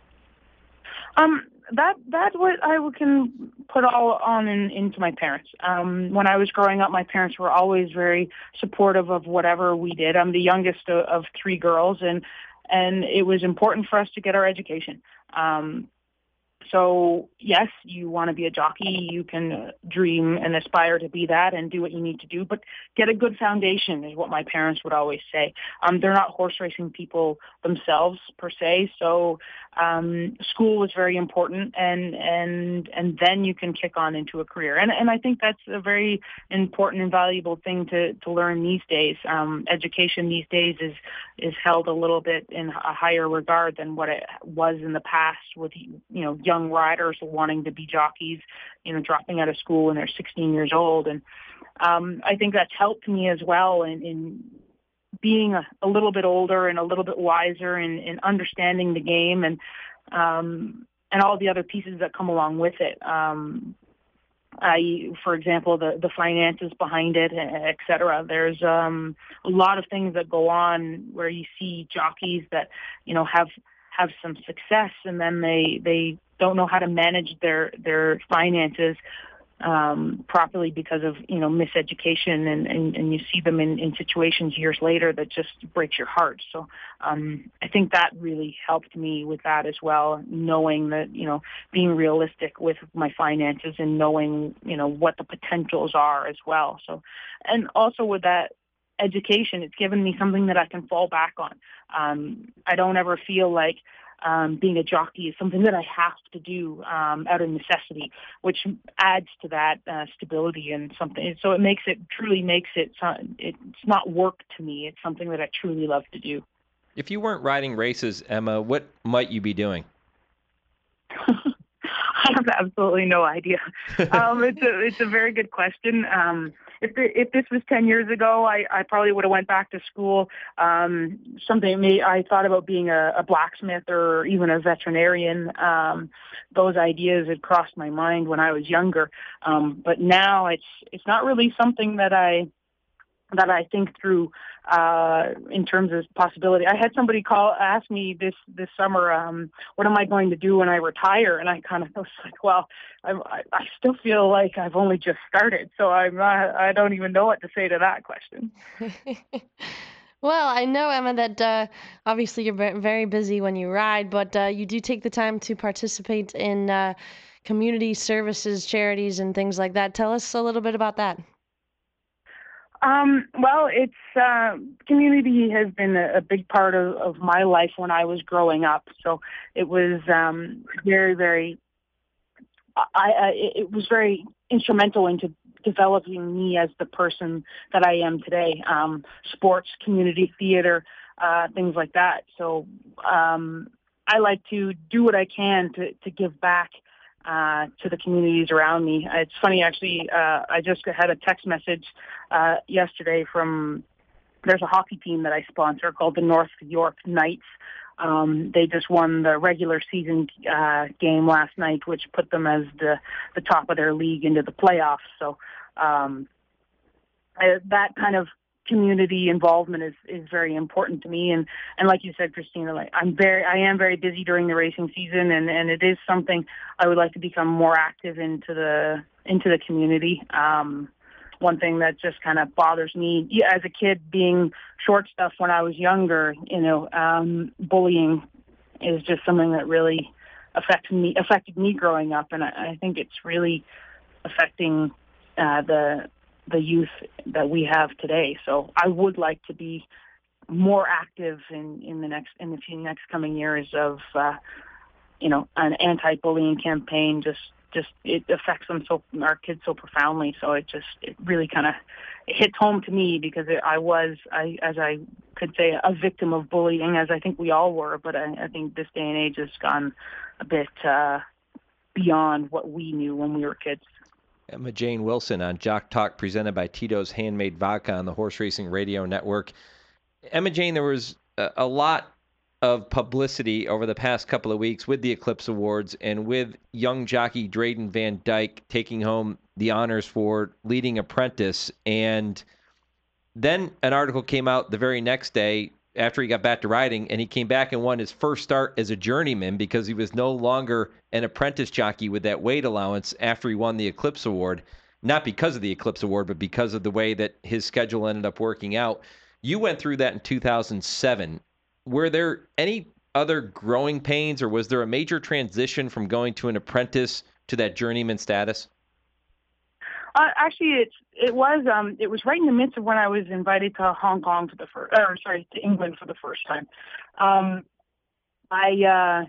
Um, that that what I can put all on in, into my parents. Um, when I was growing up, my parents were always very supportive of whatever we did. I'm the youngest of, of three girls, and And it was important for us to get our education. Um, so, yes, you want to be a jockey. You can dream and aspire to be that and do what you need to do. But get a good foundation is what my parents would always say. Um, they're not horse racing people themselves, per se. So um, school was very important. And, and, and then you can kick on into a career. And, and I think that's a very important and valuable thing to, to learn these days. Um, education these days is, is held a little bit in a higher regard than what it was in the past with, you know, young riders wanting to be jockeys, you know, dropping out of school when they're sixteen years old. And um, I think that's helped me as well in, in being a, a little bit older and a little bit wiser in, in understanding the game and um, and all the other pieces that come along with it. Um, I, for example, the, the finances behind it, et cetera. There's um, a lot of things that go on where you see jockeys that, you know, have have some success, and then they they don't know how to manage their their finances um, properly because of, you know, miseducation, and, and, and you see them in, in situations years later that just breaks your heart. So um, I think that really helped me with that as well, knowing that, you know, being realistic with my finances and knowing, you know, what the potentials are as well. So, and also with that education, it's given me something that I can fall back on. Um, I don't ever feel like Um, being a jockey is something that I have to do um, out of necessity, which adds to that uh, stability and something. So it makes it, truly makes it, it's not work to me. It's something that I truly love to do. If you weren't riding races, Emma, what might you be doing? I have absolutely no idea. Um, it's a it's a very good question. Um, if the, if this was ten years ago, I, I probably would have went back to school. Um, something me I thought about being a, a blacksmith or even a veterinarian. Um, those ideas had crossed my mind when I was younger. Um, but now it's it's not really something that I that I think through uh, in terms of possibility. I had somebody call, ask me this, this summer, um, what am I going to do when I retire? And I kind of was like, well, I, I still feel like I've only just started. So I'm not, I don't even know what to say to that question. Well, I know, Emma, that uh, obviously you're ve- very busy when you ride, but uh, you do take the time to participate in uh, community services, charities, and things like that. Tell us a little bit about that. Um, well, it's uh, community has been a, a big part of, of my life when I was growing up. So it was um, very, very. I, I it was very instrumental into developing me as the person that I am today. Um, sports, community theater, uh, things like that. So um, I like to do what I can to to give back Uh, to the communities around me. It's funny, actually, uh, I just had a text message uh, yesterday from, there's a hockey team that I sponsor called the North York Knights. Um, they just won the regular season uh, game last night, which put them as the, the top of their league into the playoffs. So um, I, that kind of community involvement is, is very important to me. And, and like you said, Christina, like I'm very, I am very busy during the racing season, and, and it is something I would like to become more active into the, into the community. Um, one thing that just kind of bothers me yeah, as a kid, being short stuff when I was younger, you know, um, bullying is just something that really affected me, affected me growing up. And I, I think it's really affecting uh, the, the youth that we have today. So I would like to be more active in, in the next, in the few next coming years of, uh, you know, an anti-bullying campaign. Just, just, it affects them so, our kids so profoundly. So it just, it really kind of hits home to me because it, I was, I, as I could say, a victim of bullying, as I think we all were, but I, I think this day and age has gone a bit, uh, beyond what we knew when we were kids. Emma Jane Wilson on Jock Talk, presented by Tito's Handmade Vodka on the Horse Racing Radio Network. Emma Jane, there was a, a lot of publicity over the past couple of weeks with the Eclipse Awards and with young jockey Drayden Van Dyke taking home the honors for leading apprentice. And then an article came out the very next day after he got back to riding, and he came back and won his first start as a journeyman because he was no longer an apprentice jockey with that weight allowance after he won the Eclipse Award. Not because of the Eclipse Award, but because of the way that his schedule ended up working out. You went through that in two thousand seven. Were there any other growing pains, or was there a major transition from going to an apprentice to that journeyman status? Uh, actually, it's it was um it was right in the midst of when I was invited to Hong Kong for the first, or sorry, to England for the first time. Um, I uh,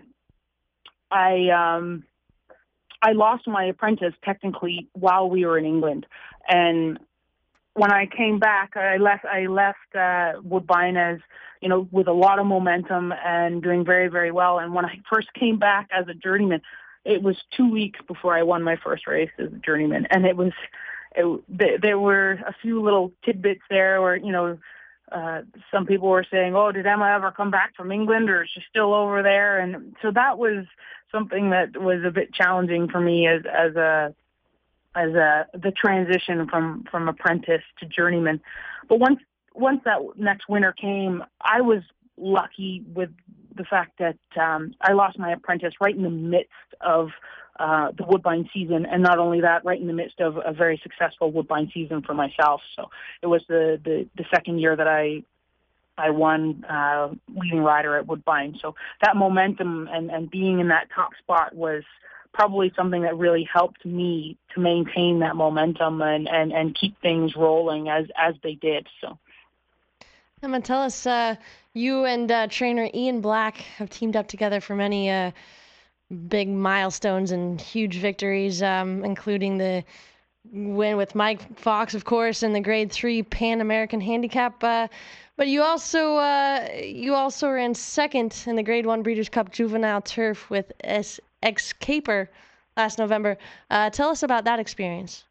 I um, I lost my apprentice technically while we were in England, and when I came back, I left I left uh, Woodbine as you know with a lot of momentum and doing very very well. And when I first came back as a journeyman, it was two weeks before I won my first race as a journeyman, and it was, it, there were a few little tidbits there where, you know, uh, some people were saying, oh, did Emma ever come back from England, or is she still over there? And so that was something that was a bit challenging for me as, as a, as a the transition from from apprentice to journeyman. But once once that next winter came, I was lucky with the fact that um, I lost my apprentice right in the midst of uh, the Woodbine season, and not only that, right in the midst of a very successful Woodbine season for myself. So it was the the, the second year that I I won uh, leading rider at Woodbine. So that momentum and, and being in that top spot was probably something that really helped me to maintain that momentum and, and, and keep things rolling as, as they did. So, Emma, tell us, uh, you and uh, trainer Ian Black have teamed up together for many uh, big milestones and huge victories, um, including the win with Mike Fox, of course, and the Grade Three Pan American Handicap. Uh, but you also uh, you also ran second in the Grade One Breeders' Cup Juvenile Turf with S. X-Caper last November. Uh, tell us about that experience.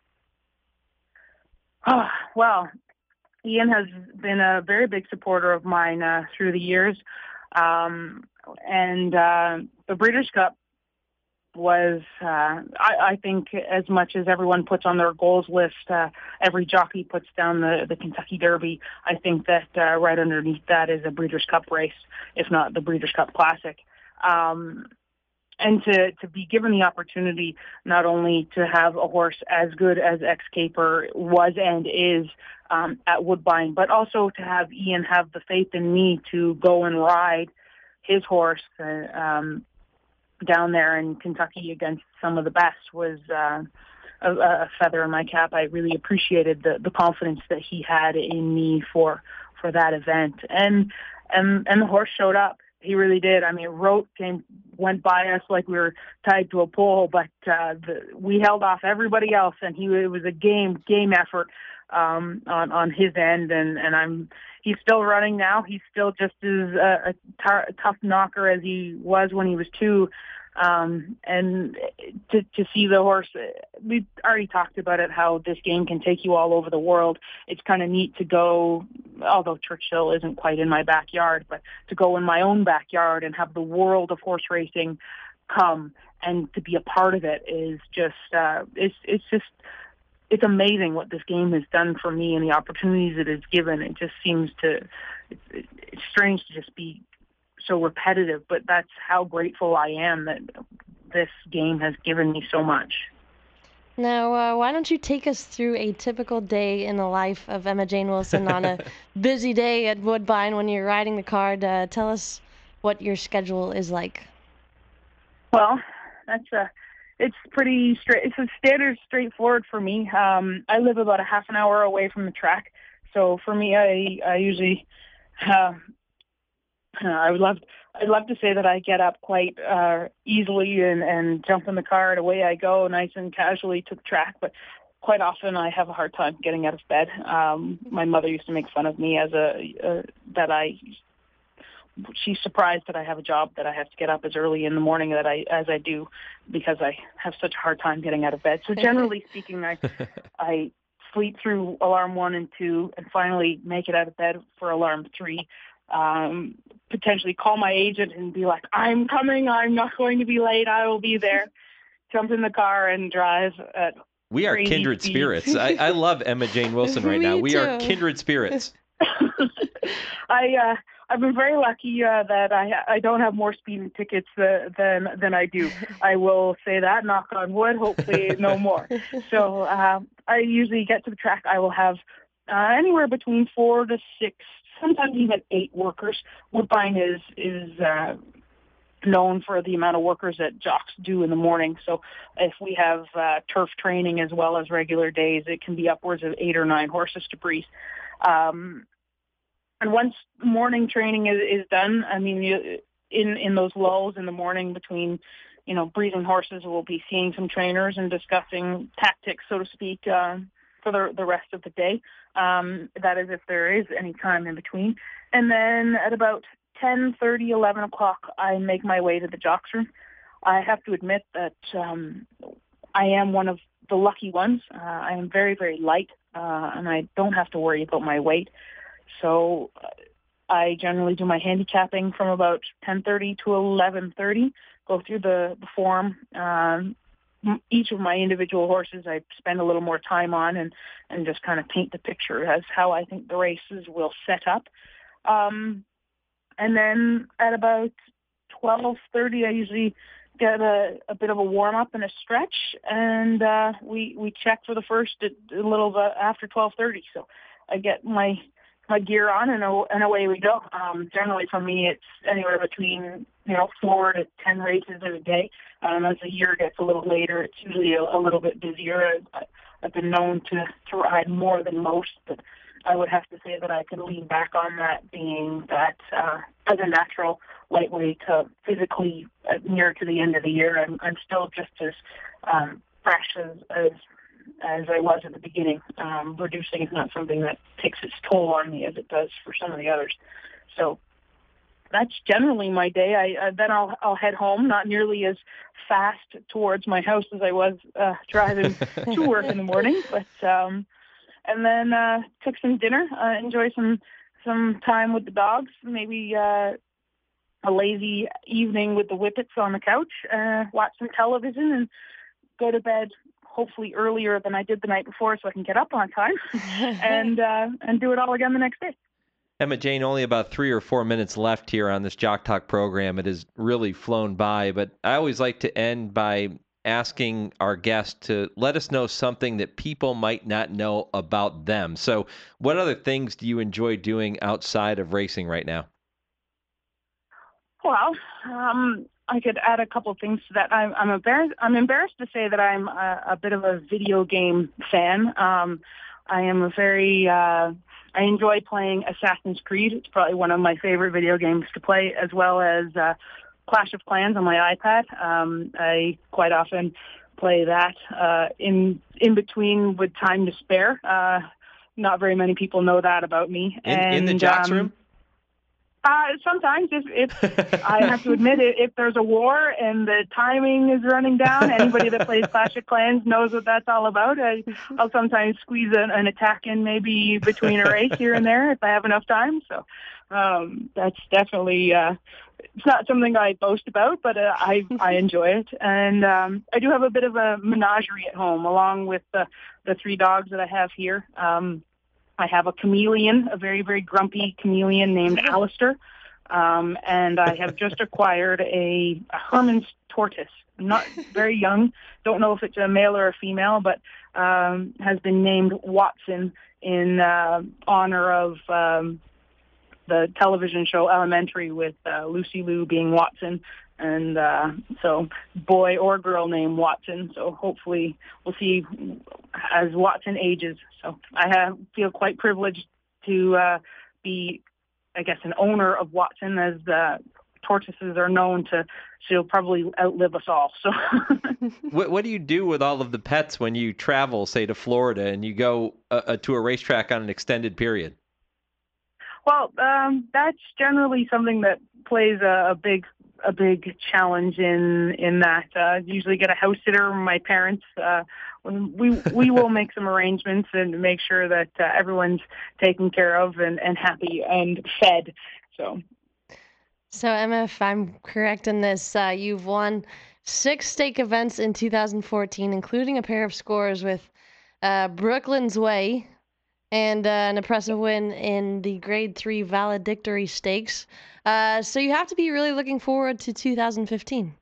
Oh, well, Ian has been a very big supporter of mine uh, through the years. Um, and uh, the Breeders' Cup was, uh, I, I think, as much as everyone puts on their goals list, uh, every jockey puts down the, the Kentucky Derby. I think that uh, right underneath that is a Breeders' Cup race, if not the Breeders' Cup Classic. Um, And to, to be given the opportunity not only to have a horse as good as X-Caper was and is um, at Woodbine, but also to have Ian have the faith in me to go and ride his horse uh, um, down there in Kentucky against some of the best was uh, a, a feather in my cap. I really appreciated the, the confidence that he had in me for for that event. And and and the horse showed up. He really did. I mean, Rote came, went by us like we were tied to a pole, but uh, the, we held off everybody else, and he it was a game game effort um, on on his end. And, and I'm he's still running now. He's still just as uh, a, tar- a tough knocker as he was when he was two. Um, and to, to see the horse, we've already talked about it, how this game can take you all over the world. It's kind of neat to go, although Churchill isn't quite in my backyard, but to go in my own backyard and have the world of horse racing come and to be a part of it is just, uh, it's, it's just, it's amazing what this game has done for me and the opportunities it has given. It just seems to, it's, it's strange to just be so repetitive, but that's how grateful I am that this game has given me so much. Now, uh, why don't you take us through a typical day in the life of Emma Jane Wilson on a busy day at Woodbine when you're riding the card? Uh, tell us what your schedule is like. Well, that's a, it's pretty straight. It's a standard, straightforward for me. Um, I live about a half an hour away from the track, so for me, I, I usually. Uh, I would love, I'd love to say that I get up quite uh, easily and, and jump in the car and away I go, nice and casually to the track. But quite often I have a hard time getting out of bed. Um, my mother used to make fun of me as a uh, that I. She's surprised that I have a job that I have to get up as early in the morning that I as I do because I have such a hard time getting out of bed. So generally speaking, I I sleep through alarm one and two and finally make it out of bed for alarm three. Um, potentially call my agent and be like, I'm coming, I'm not going to be late, I will be there. Jump in the car and drive at We are kindred speed. spirits. I, I love Emma Jane Wilson right now. We too. are kindred spirits. I, uh, I've been very lucky uh, that I I don't have more speeding tickets uh, than than I do. I will say that, knock on wood, hopefully no more. So uh, I usually get to the track, I will have uh, anywhere between four to six sometimes even eight workers. Woodbine is is uh, known for the amount of workers that jocks do in the morning. So if we have uh, turf training as well as regular days, it can be upwards of eight or nine horses to breeze. Um, and once morning training is, is done, I mean, you, in in those lulls in the morning between, you know, breezing horses, we'll be seeing some trainers and discussing tactics, so to speak, uh, for the the rest of the day. Um, that is if there is any time in between. And then at about ten thirty, eleven o'clock, I make my way to the jocks room. I have to admit that um, I am one of the lucky ones. Uh, I am very, very light, uh, and I don't have to worry about my weight. So uh, I generally do my handicapping from about ten thirty to eleven thirty, go through the, the form, um, each of my individual horses I spend a little more time on and, and just kind of paint the picture as how I think the races will set up. Um, and then at about twelve thirty, I usually get a, a bit of a warm-up and a stretch, and uh, we we check for the first at a little bit after twelve thirty. So I get my my gear on, and, and away we go. Um, generally, for me, it's anywhere between you know four to ten races a day. Um, as the year gets a little later, it's usually a, a little bit busier. I, I've been known to, to ride more than most, but I would have to say that I could lean back on that, being that uh, as a natural lightweight, uh, physically uh, near to the end of the year, I'm, I'm still just as um, fresh as, as as I was at the beginning. Um, reducing is not something that takes its toll on me as it does for some of the others. So that's generally my day. I uh, then I'll I'll head home, not nearly as fast towards my house as I was uh, driving to work in the morning, but um, and then uh, cook some dinner, uh, enjoy some some time with the dogs, maybe uh, a lazy evening with the Whippets on the couch, uh, watch some television, and go to bed hopefully earlier than I did the night before so I can get up on time and uh, and do it all again the next day. Emma Jane, only about three or four minutes left here on this Jock Talk program. It has really flown by, but I always like to end by asking our guests to let us know something that people might not know about them. So what other things do you enjoy doing outside of racing right now? Well, um, I could add a couple of things to that. I'm, I'm embarrassed. I'm embarrassed to say that I'm a, a bit of a video game fan. Um, I am a very. Uh, I enjoy playing Assassin's Creed. It's probably one of my favorite video games to play, as well as uh, Clash of Clans on my iPad. Um, I quite often play that uh, in in between with time to spare. Uh, not very many people know that about me. In, and, in the Jocks um, room? Uh, sometimes, if, if I have to admit it, if there's a war and the timing is running down, anybody that plays Clash of Clans knows what that's all about. I, I'll sometimes squeeze an, an attack in maybe between a race here and there if I have enough time. So um, that's definitely, uh, it's not something I boast about, but uh, I, I enjoy it. And um, I do have a bit of a menagerie at home, along with the, the three dogs that I have here. Um, I have a chameleon, a very, very grumpy chameleon named Alistair. Um, and I have just acquired a, a Herman's tortoise. Not very young. Don't know if it's a male or a female, but um, has been named Watson in uh, honor of um, the television show Elementary, with uh, Lucy Liu being Watson. And uh, so boy or girl named Watson. So hopefully we'll see as Watson ages. So I have, feel quite privileged to uh, be, I guess, an owner of Watson, as the tortoises are known to, she'll probably outlive us all. So what, what do you do with all of the pets when you travel, say, to Florida and you go uh, to a racetrack on an extended period? Well, um, that's generally something that plays a, a big a big challenge in in that. Uh, usually get a house sitter. My parents, uh, we we will make some arrangements and make sure that uh, everyone's taken care of and, and happy and fed. So, so Emma, if I'm correct in this, uh, you've won six stake events in two thousand fourteen, including a pair of scores with uh, Brooklyn's Way and uh, an impressive win in the Grade three Valedictory Stakes. Uh, so you have to be really looking forward to two thousand fifteen.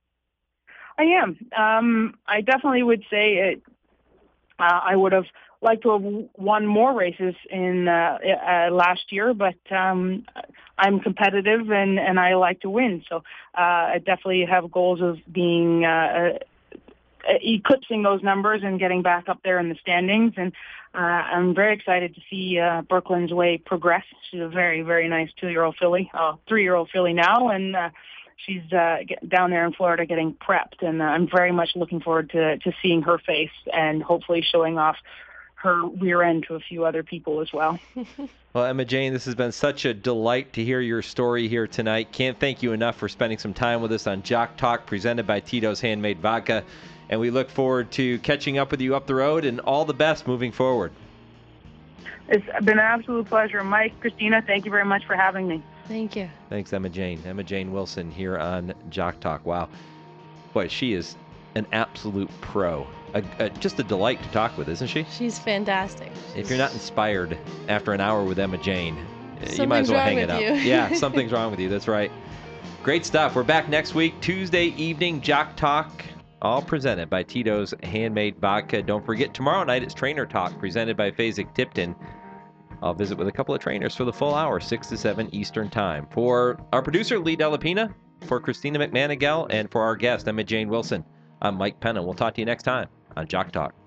I am. Um, I definitely would say it. Uh, I would have liked to have won more races in uh, uh, last year, but um, I'm competitive and, and I like to win. So uh, I definitely have goals of being uh, eclipsing those numbers and getting back up there in the standings. And uh, I'm very excited to see uh, Brooklyn's Way progress. She's a very, very nice two-year-old filly, uh, three-year-old filly now, and uh, she's uh, get down there in Florida getting prepped. And uh, I'm very much looking forward to, to seeing her face and hopefully showing off her rear end to a few other people as well. Well, Emma Jane, this has been such a delight to hear your story here tonight. Can't thank you enough for spending some time with us on Jock Talk, presented by Tito's Handmade Vodka. And we look forward to catching up with you up the road, and all the best moving forward. It's been an absolute pleasure. Mike, Christina, thank you very much for having me. Thank you. Thanks, Emma Jane. Emma Jane Wilson here on Jock Talk. Wow. Boy, she is an absolute pro. A, a, just a delight to talk with, isn't she? She's fantastic. If you're not inspired after an hour with Emma Jane, something's you might as well wrong hang it with up. you. Yeah, something's wrong with you. That's right. Great stuff. We're back next week, Tuesday evening, Jock Talk, all presented by Tito's Handmade Vodka. Don't forget, tomorrow night it's Trainer Talk, presented by Fasig Tipton. I'll visit with a couple of trainers for the full hour, six to seven Eastern Time. For our producer, Lee Delapina, for Christina McManigal, and for our guest, Emma Jane Wilson, I'm Mike Penna. We'll talk to you next time on Jock Talk.